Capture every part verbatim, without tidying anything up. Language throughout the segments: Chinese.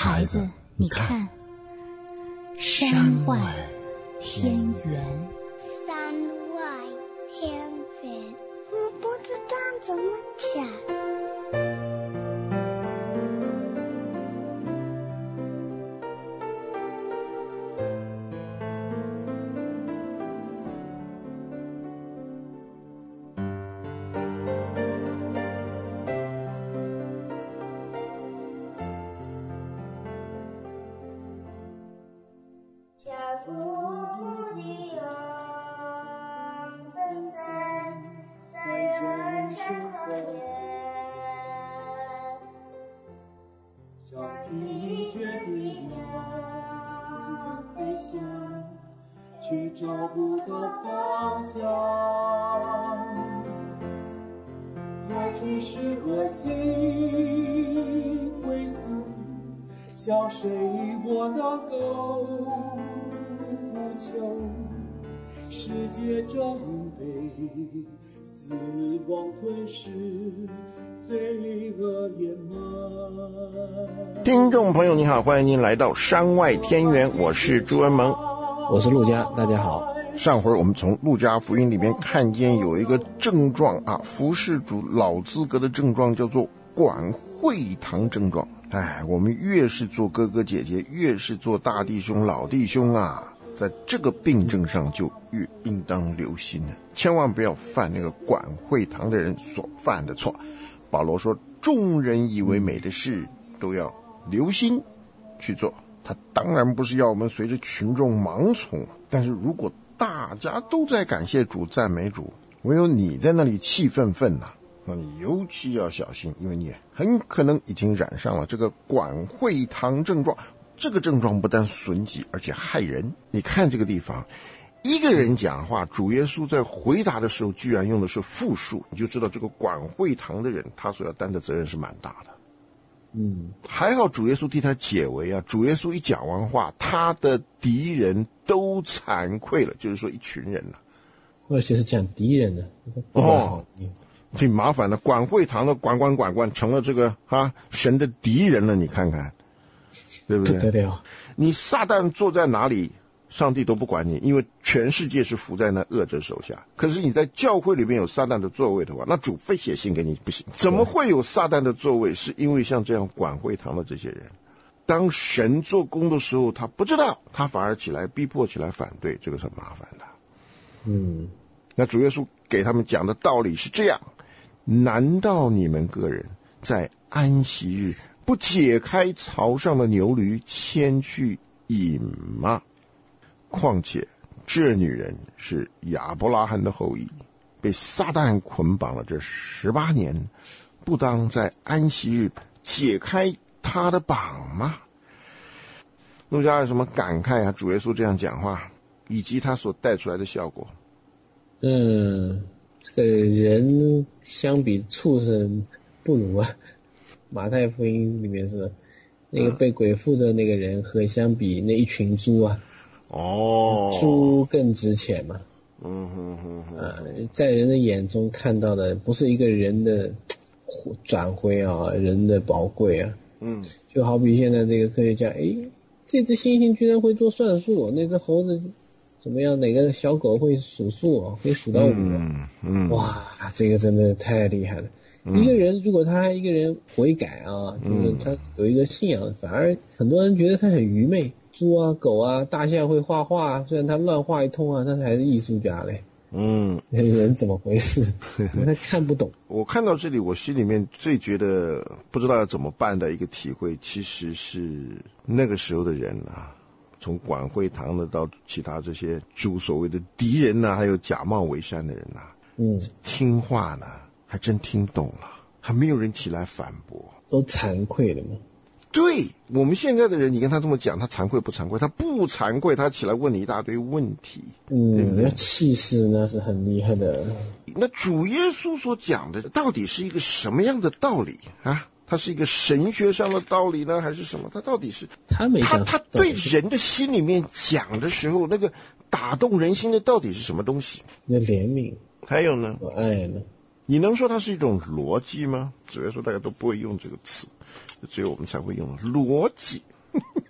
孩子，你看，山外天圆。 山外天圆，我不知道怎么讲。 去找不到方向，要去适合心归宿，向谁我能够呼求？世界正被死亡吞噬，罪恶掩埋。 听众朋友你好，欢迎您来到山外天圆，我是朱文萌， 我是陆家，大家好。 上回我们从路加福音里面看见有一个症状啊，服事主老资格的症状叫做管会堂症状。哎，我们越是做哥哥姐姐，越是做大弟兄老弟兄啊，在这个病症上就越应当留心了，千万不要犯那个管会堂的人所犯的错。保罗说，众人以为美的事都要留心去做。他当然不是要我们随着群众盲从，但是如果大家都在感谢主赞美主，唯有你在那里气愤愤啊，那你尤其要小心，因为你很可能已经染上了这个管会堂症状。这个症状不但损己，而且害人。你看这个地方，一个人讲话，主耶稣在回答的时候居然用的是复数，你就知道这个管会堂的人他所要担的责任是蛮大的。 嗯， 还好主耶稣替他解围啊！主耶稣一讲完话，他的敌人都惭愧了，就是说一群人了、啊。 而且是讲敌人的哦，挺麻烦的。管会堂的管管管管成了这个啊神的敌人了，你看看，对不对？ 对对对。 你撒旦坐在哪里，上帝都不管你，因为全世界是服在那恶者手下。可是你在教会里面有撒旦的座位的话，那主非写信给你不行。怎么会有撒旦的座位？是因为像这样管会堂的这些人，当神做工的时候，他不知道，他反而起来逼迫起来反对，这个是很麻烦的。 嗯， 那主耶稣给他们讲的道理是这样：难道你们个人在安息日不解开槽上的牛驴牵去饮吗？况且这女人是亚伯拉罕的后裔，被撒旦捆绑了这十八年，不当在安息日解开她的绑吗？路加有什么感慨啊？主耶稣这样讲话，以及他所带出来的效果。 嗯，这个人相比畜生不如啊。马太福音里面说，那个被鬼附的那个人和相比那一群猪啊。 哦， 猪更值钱嘛。 嗯哼哼哼、 呃，在人的眼中看到的不是一个人的转灰啊，人的宝贵啊。 嗯， 就好比现在这个科学家，诶，这只猩猩居然会做算术，那只猴子怎么样？哪个小狗会数数，可以数到五、啊。 嗯嗯， 哇，这个真的太厉害了。嗯、一个人如果他一个人悔改啊，就是他有一个信仰，反而很多人觉得他很愚昧。猪啊、狗啊、大象会画画，虽然他乱画一通啊，但是还是艺术家嘞。 嗯， 人怎么回事？他看不懂。 我看到这里，我心里面最觉得不知道要怎么办的一个体会，其实是那个时候的人啊，从管会堂的到其他这些主所谓的敌人啊，还有假冒伪善的人啊， 嗯， 听话呢，还真听懂了，还没有人起来反驳， 都惭愧了嘛。 对，我们现在的人，你跟他这么讲，他惭愧不惭愧？他不惭愧，他起来问你一大堆问题。 嗯， 对不对？ 气势那是很厉害的。 那主耶稣所讲的到底是一个什么样的道理啊？它是一个神学上的道理呢，还是什么？它到底是他没讲他他对人的心里面讲的时候，那个打动人心的到底是什么东西？ 那怜悯， 还有呢？ 我爱呢？ 你能说它是一种逻辑吗？主要说大家都不会用这个词，只有我们才会用逻辑。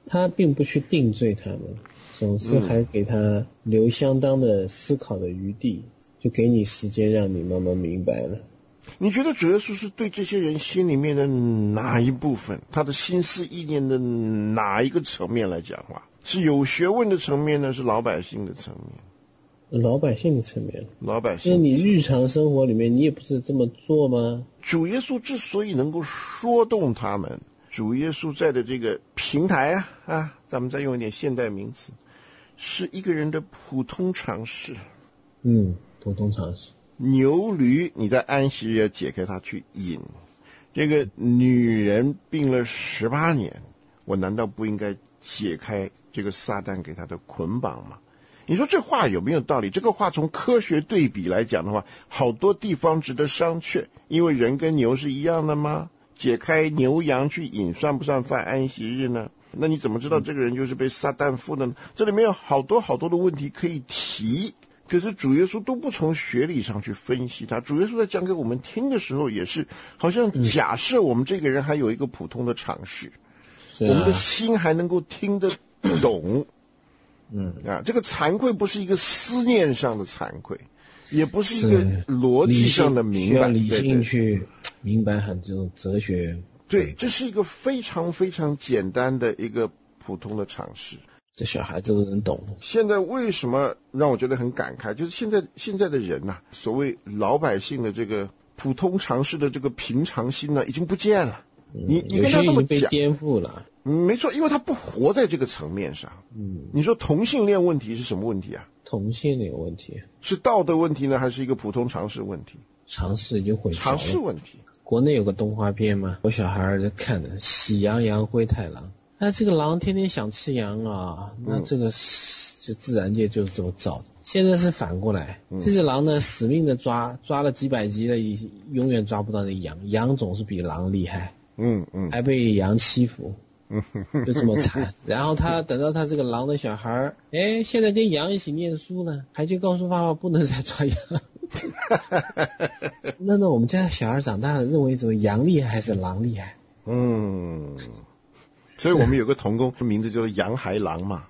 他并不去定罪他们，总是还给他留相当的思考的余地，就给你时间让你慢慢明白了。 你觉得主耶稣是对这些人心里面的哪一部分，他的心思意念的哪一个层面来讲话？是有学问的层面呢，是老百姓的层面？ 老百姓的层面， 老百姓， 那你日常生活里面你也不是这么做吗？ 主耶稣之所以能够说动他们，主耶稣在的这个平台啊啊，咱们再用一点现代名词，是一个人的普通常识。 嗯，普通常识。 牛驴你在安息日要解开它去引，这个女人病了十八年，我难道不应该解开这个撒旦给她的捆绑吗？你说这话有没有道理？这个话从科学对比来讲的话，好多地方值得商榷，因为人跟牛是一样的吗？解开牛羊去引算不算犯安息日呢？那你怎么知道这个人就是被撒旦附的呢？这里面有好多好多的问题可以提，可是主耶稣都不从学理上去分析它。主耶稣在讲给我们听的时候，也是好像假设我们这个人还有一个普通的常识， 嗯啊、 我们的心还能够听得懂。 嗯啊，这个惭愧不是一个思念上的惭愧，也不是一个逻辑上的明白， 需要理性去明白很这种哲学。 对，这是一个非常非常简单的一个普通的常识。 这小孩子都能懂。 现在为什么让我觉得很感慨？就是现在现在的人呐、啊，所谓老百姓的这个普通常识的这个平常心呢，已经不见了。你你跟他这么讲， 被颠覆了。 嗯，没错，因为他不活在这个层面上。 嗯， 你说同性恋问题是什么问题啊？ 同性恋问题是道德问题呢，还是一个普通常识问题？ 常识已经混淆了。 常识问题。 国内有个动画片嘛，我小孩在看的《喜羊羊灰太狼》。那这个狼天天想吃羊啊，那这个就自然界就是这么造的。现在是反过来， 嗯、这只狼呢死命的抓，抓了几百集了，永远抓不到那羊，羊总是比狼厉害。 嗯嗯， 还被羊欺负，嗯，就这么惨。然后他等到他这个狼的小孩，哎，现在跟羊一起念书呢，还去告诉爸爸不能再抓羊。那那我们家的小孩长大了，认为什么羊厉害还是狼厉害？ 嗯，所以我们有个童工，名字就是羊孩狼嘛。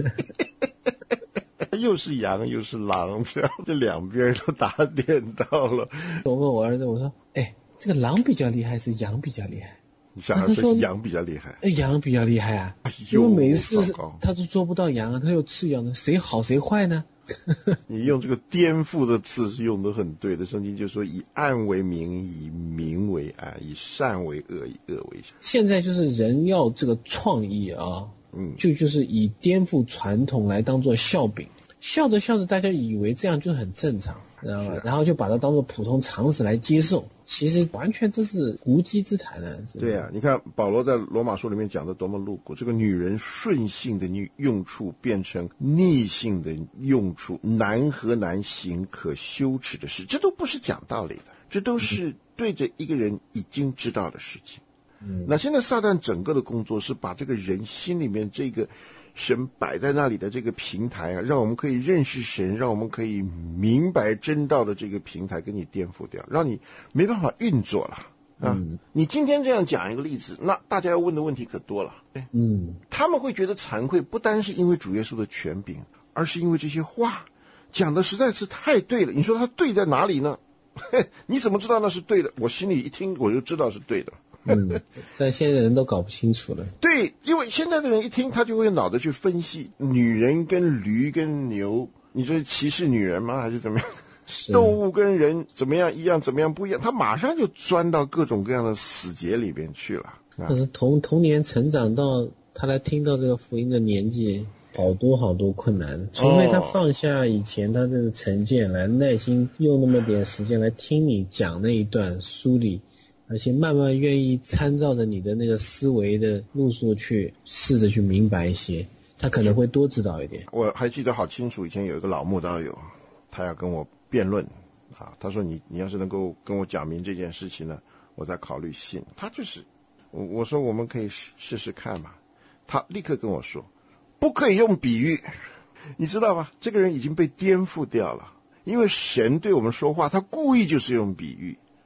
又是羊又是狼，这样这两边都打点到了。 我问我儿子，我说，哎。这个狼比较厉害还是羊比较厉害？ 你小孩说羊比较厉害， 哎，羊比较厉害啊！哎、因为每一次他都做不到羊啊，他又吃羊的，谁好谁坏呢？ 你用这个颠覆的字是用得很对的，圣经就说以暗为明，以明为暗，以善为恶，以恶为善。 现在就是人要这个创意啊，嗯，就就是以颠覆传统来当做笑柄，笑着笑着大家以为这样就很正常，知道吧？啊、然后就把它当做普通常识来接受。其实完全这是无稽之谈啊！ 对啊，你看保罗在罗马书里面讲的多么露骨，这个女人顺性的用处变成逆性的用处，难和难行，可羞耻的事，这都不是讲道理的，这都是对着一个人已经知道的事情。嗯，那现在撒旦整个的工作是把这个人心里面这个神摆在那里的这个平台啊，让我们可以认识神，让我们可以明白真道的这个平台给你颠覆掉，让你没办法运作了啊！嗯、你今天这样讲一个例子，那大家要问的问题可多了。嗯，他们会觉得惭愧，不单是因为主耶稣的权柄，而是因为这些话讲的实在是太对了。你说他对在哪里呢？你怎么知道那是对的？我心里一听我就知道是对的。 嗯，但现在人都搞不清楚了。 对，因为现在的人一听，他就会脑子去分析女人跟驴跟牛，你说歧视女人吗？还是怎么样？动物跟人怎么样一样，怎么样不一样？他马上就钻到各种各样的死结里边去了。 可是童童年成长到他来听到这个福音的年纪，好多好多困难，除非他放下以前他这个成见，来耐心用那么点时间来听你讲那一段梳理。而且慢慢愿意参照着你的那个思维的路数去试着去明白一些，他可能会多知道一点。 我还记得好清楚，以前有一个老慕道友，他要跟我辩论啊，他说你你要是能够跟我讲明这件事情呢，我再考虑信。他就是我我说我们可以试试看嘛，他立刻跟我说不可以用比喻，你知道吧？这个人已经被颠覆掉了，因为神对我们说话，他故意就是用比喻。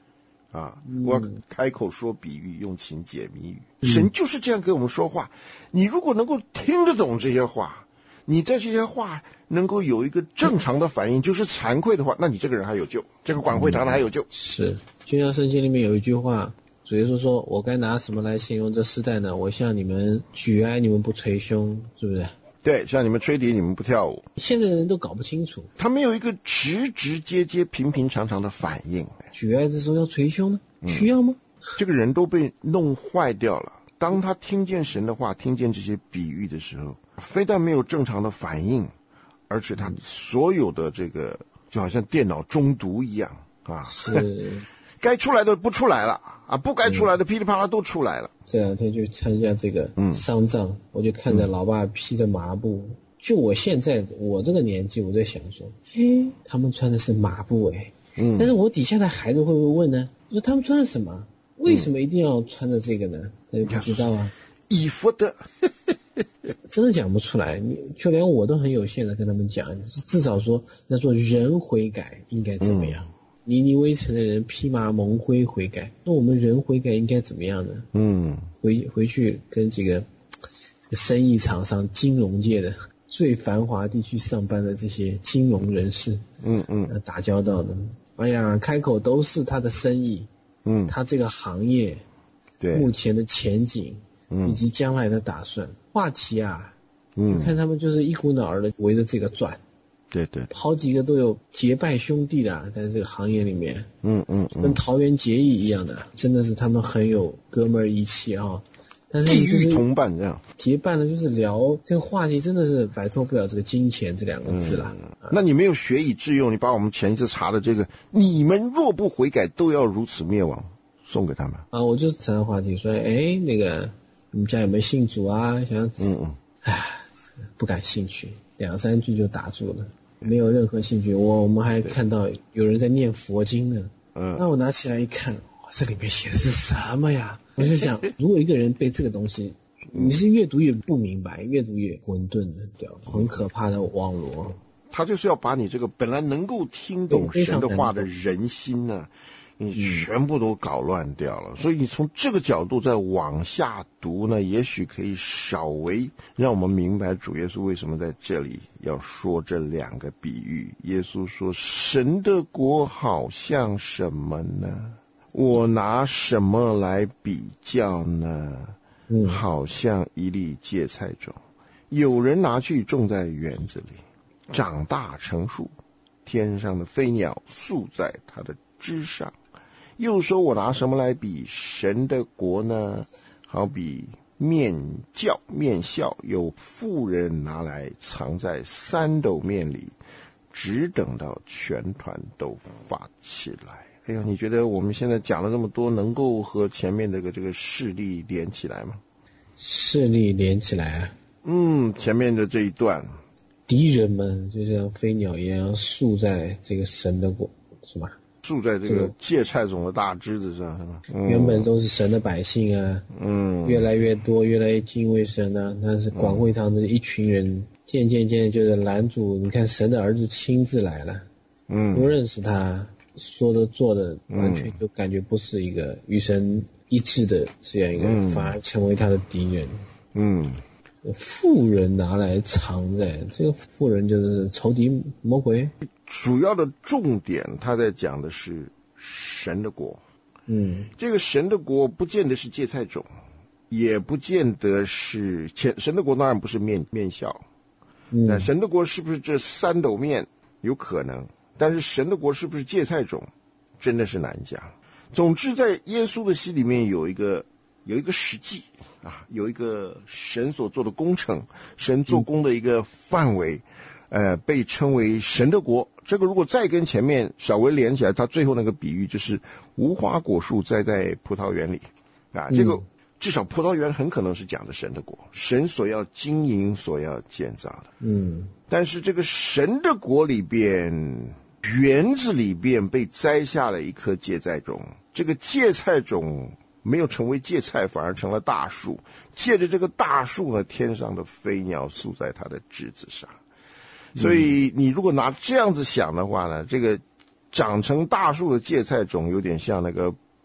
啊， 嗯、 我要开口说比喻，用情解谜语。神就是这样跟我们说话。你如果能够听得懂这些话，你在这些话能够有一个正常的反应，就是惭愧的话，那你这个人还有救，这个管会堂的还有救。 嗯、是，就像圣经里面有一句话，主耶稣说：“我该拿什么来形容这世代呢？我向你们举哀，你们不捶胸，是不是？” 对，像你们吹笛，你们不跳舞。 现在的人都搞不清楚， 他没有一个直直接接、平平常常的反应。 举哀的时候要捶胸呢？需要吗？ 嗯、这个人都被弄坏掉了。当他听见神的话，听见这些比喻的时候，非但没有正常的反应，而且他所有的这个就好像电脑中毒一样啊， 是该出来的不出来了啊，不该出来的噼里啪啦都出来了。 这两天去参加这个丧葬，嗯、我就看着老爸披着麻布。嗯、就我现在我这个年纪，我在想说，嘿，他们穿的是麻布哎，嗯，但是我底下的孩子会不会问呢？说他们穿的什么？为什么一定要穿着这个呢？他就不知道啊。 以弗的， 真的讲不出来。你就连我都很有限的跟他们讲，至少说要做人悔改应该怎么样。嗯、尼尼微城的人披麻蒙灰悔改，那我们人悔改应该怎么样呢？嗯，回回去跟几个这个生意场上金融界的最繁华地区上班的这些金融人士，嗯嗯，打交道的，哎呀，开口都是他的生意。嗯，他这个行业，对目前的前景，嗯，以及将来的打算，话题啊，嗯，看他们就是一股脑儿的围着这个转， 对对， 好几个都有结拜兄弟的，在这个行业里面， 嗯嗯，嗯跟桃园结义一样的，真的是他们很有哥们儿义气啊。但是地狱同伴这样结伴了，就是聊这个话题，真的是摆脱不了这个金钱这两个字了。 嗯啊、那你没有学以致用，你把我们前一次查的这个“你们若不悔改，都要如此灭亡”送给他们啊！我就谈话题说，哎，那个你们家有没有信主啊？想嗯嗯，唉，不感兴趣，两三句就打住了，没有任何兴趣。我我们还看到有人在念佛经呢，嗯，那我拿起来一看，哇，这里面写的是什么呀？我就想，如果一个人被这个东西，你是越读越不明白，越读越混沌的，对吧？很可怕的网罗。 他就是要把你这个本来能够听懂神的话的人心呢，你全部都搞乱掉了。嗯、所以你从这个角度再往下读呢，也许可以稍微让我们明白主耶稣为什么在这里要说这两个比喻。耶稣说，神的国好像什么呢？我拿什么来比较呢？嗯，好像一粒芥菜种，有人拿去种在园子里，长大成树，天上的飞鸟宿在它的枝上。又说，我拿什么来比神的国呢？好比面酵面酵，有妇人拿来藏在三斗面里，只等到全团都发起来。哎呀，你觉得我们现在讲了这么多，能够和前面这个这个事例连起来吗？ 事例连起来啊？ 嗯，前面的这一段， 敌人们就像飞鸟一样宿在这个神的国，是吧？ 住在这个芥菜种的大枝子上，是吧？ 嗯、原本都是神的百姓啊，嗯，越来越多，越来越敬畏神啊。但是广会堂的一群人，嗯、渐渐渐就是拦阻。你看，神的儿子亲自来了，嗯，不认识他。说的做的完全就感觉不是一个与神一致的这样一个，嗯、反而成为他的敌人。嗯，妇人拿来藏在，这个妇人就是仇敌魔鬼。 主要的重点他在讲的是神的国。嗯，这个神的国不见得是芥菜种，也不见得是神的国，当然不是面面酵。嗯，那神的国是不是这三斗面？有可能。但是神的国是不是芥菜种，真的是难讲。总之，在耶稣的心里面有一个有一个实际啊，有一个神所做的工程，神做工的一个范围，呃，被称为神的国。这个如果再跟前面稍微连起来，他最后那个比喻就是无花果树栽在葡萄园里啊，这个至少葡萄园很可能是讲的神的国，神所要经营、所要建造的。嗯，但是这个神的国里边，园子里边被摘下了一颗芥菜种，这个芥菜种没有成为芥菜，反而成了大树。借着这个大树呢，天上的飞鸟宿在它的枝子上。所以你如果拿这样子想的话呢，这个长成大树的芥菜种有点像那个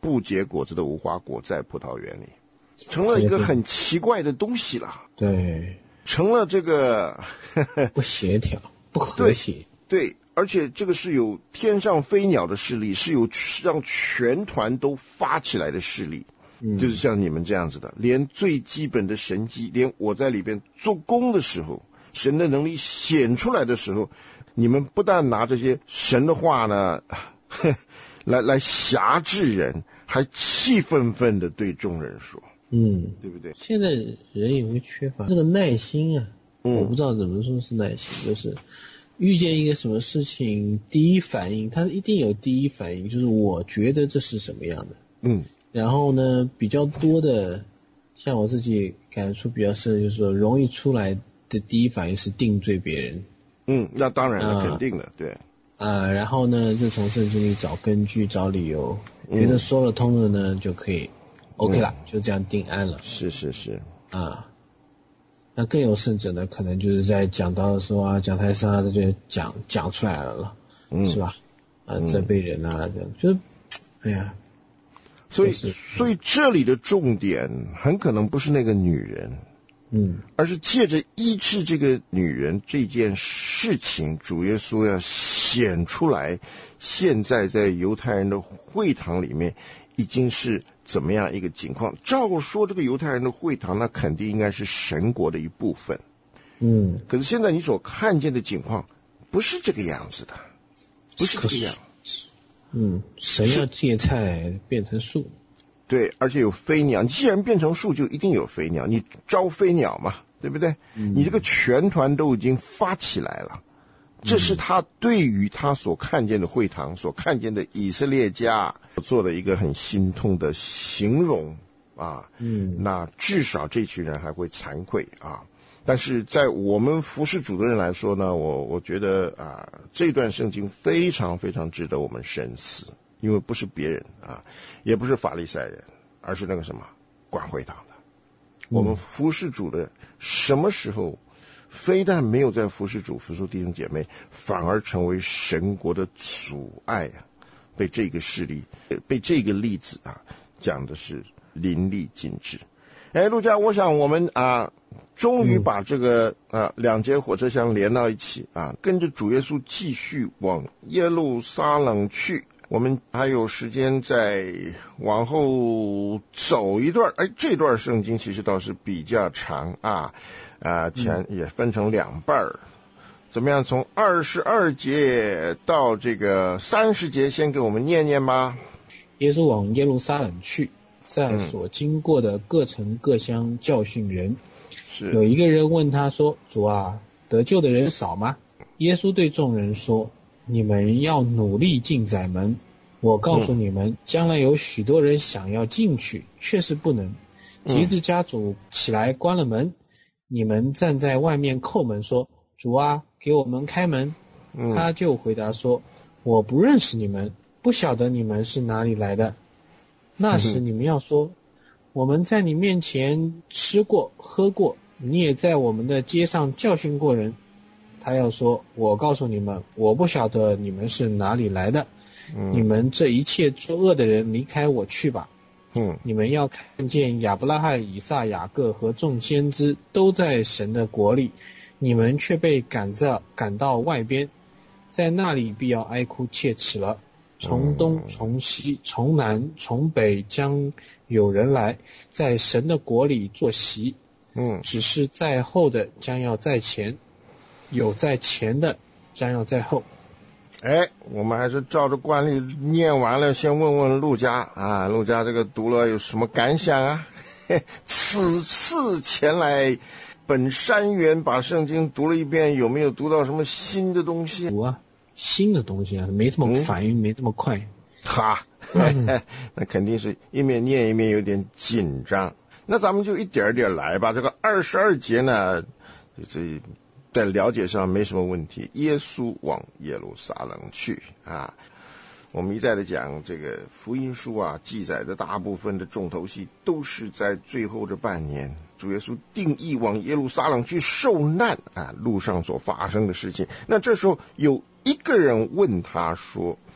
不结果子的无花果在葡萄园里，成了一个很奇怪的东西了。 对， 成了这个不协调、不和谐。 对，对，而且这个是有天上飞鸟的势力，是有让全团都发起来的势力。嗯，就是像你们这样子的，连最基本的神迹，连我在里边做工的时候，神的能力显出来的时候，你们不但拿这些神的话呢来来辖制人，还气愤愤的对众人说， 嗯， 对不对？ 现在人也会缺乏这个耐心啊，嗯，我不知道怎么说是耐心，就是遇见一个什么事情，第一反应，他一定有第一反应，就是我觉得这是什么样的，嗯。然后呢，比较多的，像我自己感触比较深的，就是说容易出来的第一反应是定罪别人。嗯， 那当然了，啊、肯定的，对。 啊，然后呢，就从圣经里找根据、找理由，嗯、觉得说了通了呢，就可以 OK 了，嗯、就这样定案了。 是是是。啊， 那更有甚者呢，可能就是在讲道的时候啊，讲台上啊，就讲讲出来了了，嗯、是吧？啊，责备人啊，这样就是，哎呀。 所以，所以这里的重点很可能不是那个女人，嗯，而是借着医治这个女人这件事情，主耶稣要显出来，现在在犹太人的会堂里面已经是怎么样一个情况。照说这个犹太人的会堂，那肯定应该是神国的一部分，嗯，可是现在你所看见的情况不是这个样子的，不是这个样子。 嗯，神要借菜变成树， 对，而且有飞鸟。既然变成树，就一定有飞鸟，你招飞鸟嘛，对不对？嗯、你这个全团都已经发起来了，这是他对于他所看见的会堂、所看见的以色列家做的一个很心痛的形容啊。嗯，那至少这群人还会惭愧啊。但是在我们服侍主的人来说呢，我我觉得啊，这段圣经非常非常值得我们深思，因为不是别人啊，也不是法利赛人，而是那个什么管会堂的。我们服侍主的什么时候非但没有在服侍主服侍弟兄姐妹，反而成为神国的阻碍啊，被这个事例被这个例子啊讲的是淋漓尽致。哎，陆家，我想我们啊，终于把这个啊两节火车厢连到一起啊，跟着主耶稣继续往耶路撒冷去。我们还有时间再往后走一段。哎，这段圣经其实倒是比较长啊，啊，前也分成两半儿。怎么样？从二十二节到这个三十节，先给我们念念吧。 耶稣往耶路撒冷去。在所经过的各城各乡教训人，是有一个人问他说：“主啊，得救的人少吗？”耶稣对众人说：“你们要努力进窄门。我告诉你们，将来有许多人想要进去，却是不能。及至家主起来关了门，你们站在外面叩门说：主啊，给我们开门。他就回答说：我不认识你们，不晓得你们是哪里来的。那时你们要说，我们在你面前吃过喝过，你也在我们的街上教训过人。他要说，我告诉你们，我不晓得你们是哪里来的，你们这一切作恶的人离开我去吧。嗯，你们要看见亚伯拉罕、以撒、雅各和众先知都在神的国里，你们却被赶在赶到外边，在那里必要哀哭切齿了。从东从西从南从北将有人来，在神的国里坐席。嗯，只是在后的将要在前，有在前的将要在后。 哎，我们还是照着惯例念完了，先问问陆家啊，陆家这个读了有什么感想啊？此次前来本山园把圣经读了一遍，有没有读到什么新的东西？ 读啊，新的东西啊，没这么反应、嗯、没这么快。 哈，那肯定是一面念一面有点紧张。那咱们就一点点来吧。这个二十二节呢，这在了解上没什么问题。耶稣往耶路撒冷去啊，我们一再的讲这个福音书啊，记载的大部分的重头戏都是在最后这半年，主耶稣定义往耶路撒冷去受难啊，路上所发生的事情。那这时候有一个人问他说：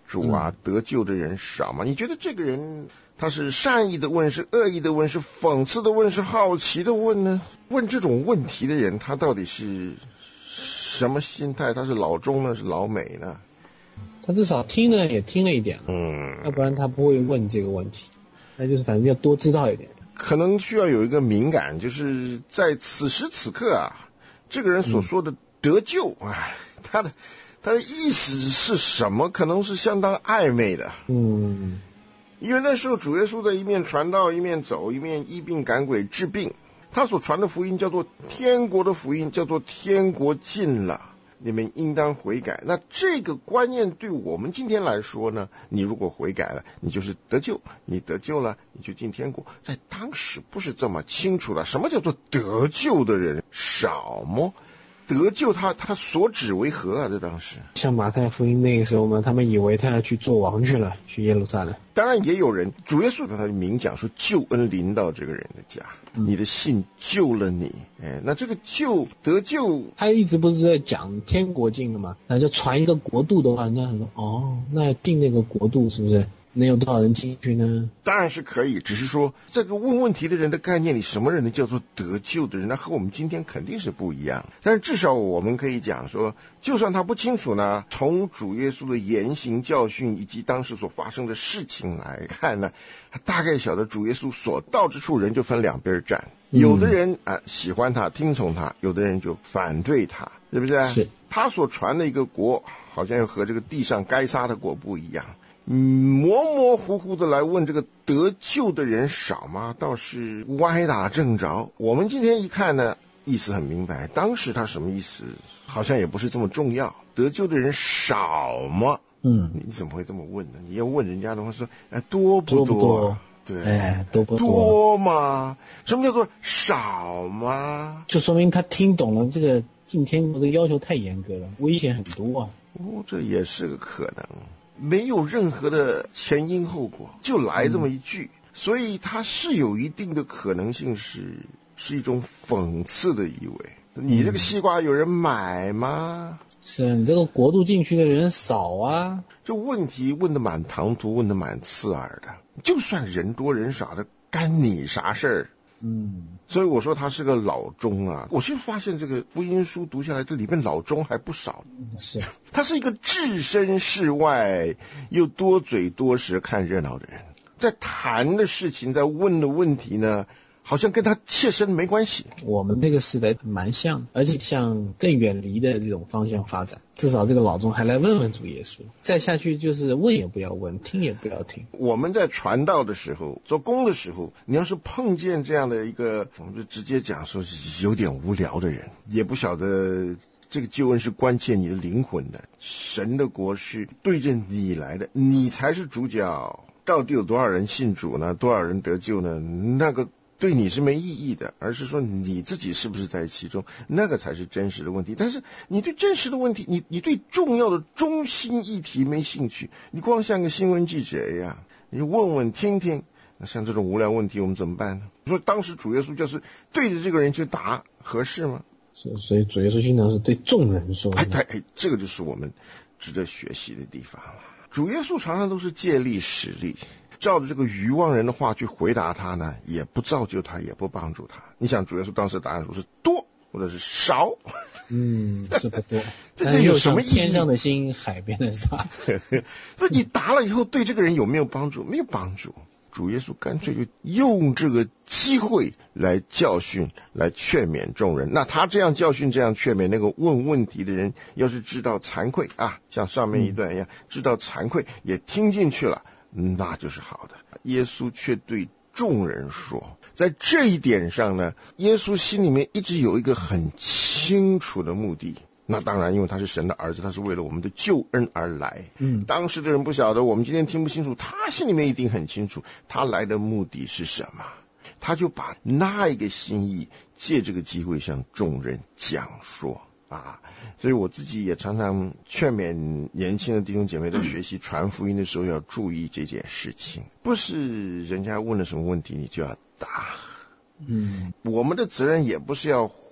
主啊，得救的人少吗？你觉得这个人他是善意的问，是恶意的问，是讽刺的问，是好奇的问呢？问这种问题的人，他到底是什么心态？他是老中呢，是老美呢？ 他至少听呢也听了一点了， 嗯， 要不然他不会问这个问题。那就是反正要多知道一点。 可能需要有一个敏感，就是在此时此刻啊，这个人所说的得救，哎、嗯，他的他的意思是什么？可能是相当暧昧的。 嗯， 因为那时候主耶稣的一面传道，一面走，一面医病赶鬼治病。他所传的福音叫做天国的福音，叫做天国近了，你们应当悔改。那这个观念对我们今天来说呢，你如果悔改了，你就是得救，你得救了，你就进天国。在当时不是这么清楚的。什么叫做得救的人少吗？得救他他所指为何啊？在当时像马太福音那个时候嘛，他们以为他要去做王去了，去耶路撒冷。 当然也有人，主耶稣他明讲说救恩临到这个人的家，嗯、你的信救了你。哎，那这个救得救， 他一直不是在讲天国近了嘛？那就传一个国度的话，人家说哦，那进那个国度是不是能有多少人进去呢？ 当然是可以，只是说这个问问题的人的概念里，什么人能叫做得救的人？那和我们今天肯定是不一样。但是至少我们可以讲说，就算他不清楚呢，从主耶稣的言行教训以及当时所发生的事情来看呢，他大概晓得主耶稣所到之处人就分两边站，有的人啊、呃、喜欢他听从他，有的人就反对他，是不是？ 是。 他所传的一个国，好像又和这个地上该撒的国不一样。嗯，模模糊糊的来问这个得救的人少吗？倒是歪打正着。我们今天一看呢，意思很明白，当时他什么意思好像也不是这么重要。得救的人少吗？嗯，你怎么会这么问呢？你要问人家的话说，哎，多不多？ 多不多？ 对， 哎，多不多？ 多吗？什么叫做少吗？ 就说明他听懂了这个进天国的要求太严格了，危险很多啊。 哦，这也是个可能。没有任何的前因后果，就来这么一句，嗯、所以它是有一定的可能性是是一种讽刺的意味。你这个西瓜有人买吗？ 是你这个国度进去的人少啊。 这问题问得蛮唐突，问得蛮刺耳的。就算人多人少的，干你啥事儿？嗯，所以我说他是个老中啊。我现在发现这个福音书读下来，这里面老中还不少。 是， 他是一个置身事外又多嘴多舌看热闹的人，在谈的事情，在问的问题呢，好像跟他切身没关系。 我们这个时代蛮像，而且向更远离的这种方向发展。至少这个老中还来问问主耶稣，再下去就是问也不要问，听也不要听。 我们在传道的时候，做工的时候，你要是碰见这样的一个，我们就直接讲说是有点无聊的人，也不晓得这个救恩是关切你的灵魂的，神的国是对着你来的，你才是主角。到底有多少人信主呢？多少人得救呢？那个对你是没意义的，而是说你自己是不是在其中，那个才是真实的问题。但是你对真实的问题，你你对重要的中心议题没兴趣，你光像个新闻记者一样，你问问听听。那像这种无聊问题我们怎么办呢？你说当时主耶稣就是对着这个人去答，合适吗？ 是，所以主耶稣经常是对众人说。 哎哎哎，这个就是我们值得学习的地方了。主耶稣常常都是借力使力，照着这个愚妄人的话去回答他呢，也不造就他，也不帮助他。你想主耶稣当时答案说是多或者是少？ 嗯，是不多。 这这有什么意义？ 天上的星，海边的沙。 所以你答了以后，对这个人有没有帮助？没有帮助。主耶稣干脆就用这个机会来教训，来劝勉众人。那他这样教训，这样劝勉，那个问问题的人要是知道惭愧啊，像上面一段一样，嗯、知道惭愧也听进去了，那就是好的。耶稣却对众人说，在这一点上呢，耶稣心里面一直有一个很清楚的目的。那当然，因为他是神的儿子，他是为了我们的救恩而来。嗯，当时的人不晓得，我们今天听不清楚，他心里面一定很清楚，他来的目的是什么。他就把那一个心意借这个机会向众人讲说啊。所以我自己也常常劝勉年轻的弟兄姐妹在学习传福音的时候要注意这件事情，不是人家问了什么问题你就要答。嗯，我们的责任也不是要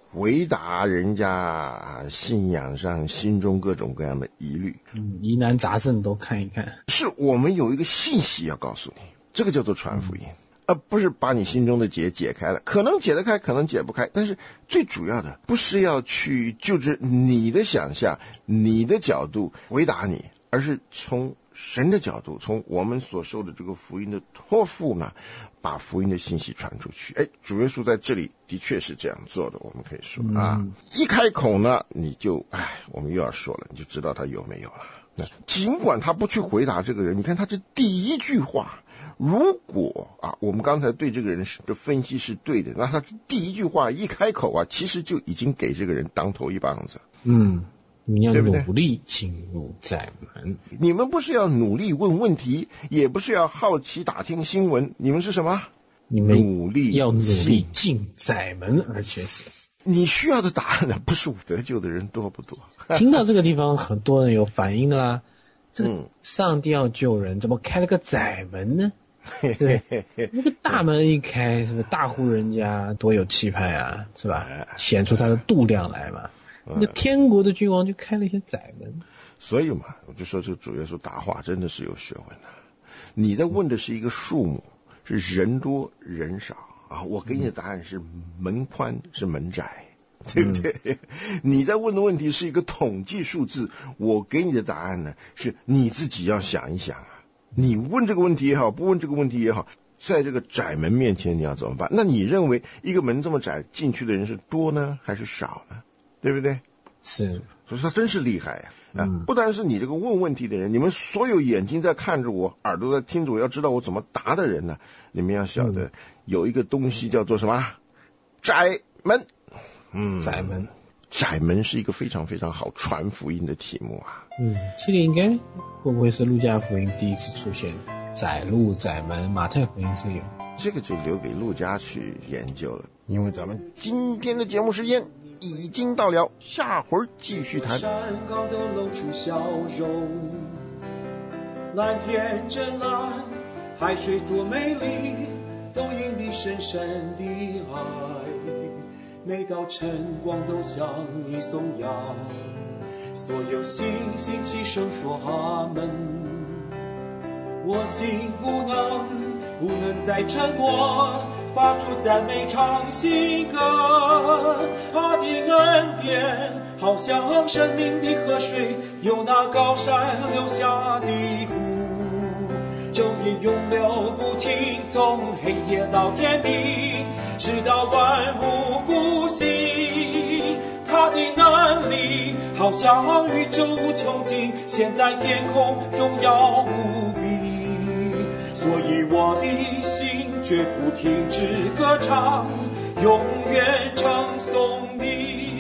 回答人家信仰上心中各种各样的疑虑， 嗯，疑难杂症都看一看。 是我们有一个信息要告诉你，这个叫做传福音，而不是把你心中的结解开了，可能解得开，可能解不开，但是最主要的不是要去就着你的想象、你的角度回答你，而是从神的角度，从我们所受的这个福音的托付呢，把福音的信息传出去。哎，主耶稣在这里的确是这样做的，我们可以说啊，嗯、一开口呢，你就哎，我们又要说了，你就知道他有没有了。那尽管他不去回答这个人，你看他这第一句话，如果啊，我们刚才对这个人的分析是对的，那他第一句话一开口啊，其实就已经给这个人当头一棒子。 嗯。你要努力进入窄门， 你们不是要努力问问题，也不是要好奇打听新闻，你们是什么？ 你们努力要努力进窄门，而且是你需要的答案呢，不是得救的人多不多？ 听到这个地方，很多人有反应的啦。这个上帝要救人，怎么开了个窄门呢？对，那个大门一开，是不是大户人家多有气派啊，是吧？显出他的度量来嘛。那天国的君王就开了一些窄门， 所以嘛，我就说这个主耶稣答话真的是有学问的。你在问的是一个数目，是人多人少啊，我给你的答案是门宽是门窄，对不对？嗯、你在问的问题是一个统计数字，我给你的答案呢是你自己要想一想啊。你问这个问题也好，不问这个问题也好，在这个窄门面前你要怎么办？那你认为一个门这么窄，进去的人是多呢还是少呢？对不对？ 是， 所以他真是厉害呀、啊！嗯、不单是你这个问问题的人，你们所有眼睛在看着我，耳朵在听着我，要知道我怎么答的人呢，你们要晓得、嗯、有一个东西叫做什么？窄门。嗯， 窄门， 窄门是一个非常非常好传福音的题目啊。 嗯，这个应该会不会是路加福音第一次出现？窄路窄门，马太福音是有， 这个就留给路加去研究了，因为咱们今天的节目时间已经到了，下回继续谈。 山高都露出笑容，蓝天真蓝，海水多美丽，都因你深深的爱。每道晨光都向你颂扬，所有星星齐声说阿门。我心不能不能再沉默，发出赞美唱新歌。他的恩典好像生命的河水，由那高山流下的湖，昼夜永流不停，从黑夜到天明，直到万物复兴。他的能力好像宇宙无穷尽，现在天空荣耀无比。所以我的心绝不停止歌唱，永远称颂你。